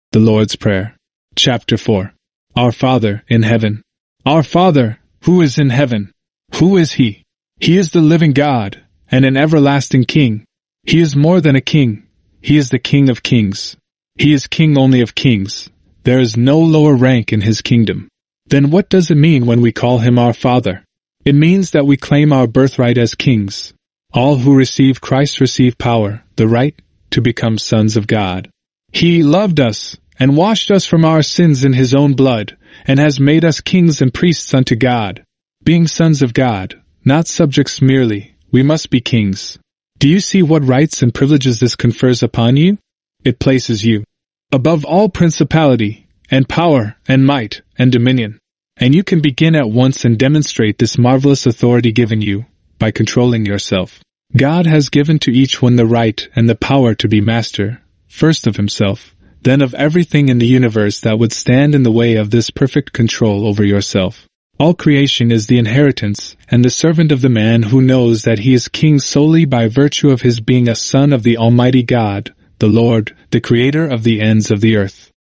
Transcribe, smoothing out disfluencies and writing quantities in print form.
The Lord's Prayer. Chapter 4. Our Father in Heaven. Our Father, who is in heaven. Who is He? He is the living God, and an everlasting King. He is more than a king. He is the King of kings. He is King only of kings. There is no lower rank in His kingdom. Then what does it mean when we call Him our Father? It means that we claim our birthright as kings. All who receive Christ receive power, the right, to become sons of God. He loved us, and washed us from our sins in His own blood, and has made us kings and priests unto God. Being sons of God, not subjects merely, we must be kings. Do you see what rights and privileges this confers upon you? It places you above all principality, and power, and might, and dominion. And you can begin at once and demonstrate this marvelous authority given you, by controlling yourself. God has given to each one the right and the power to be master, first of himself, then of everything in the universe that would stand in the way of this perfect control over yourself. All creation is the inheritance and the servant of the man who knows that he is king solely by virtue of his being a son of the Almighty God, the Lord, the Creator of the ends of the earth.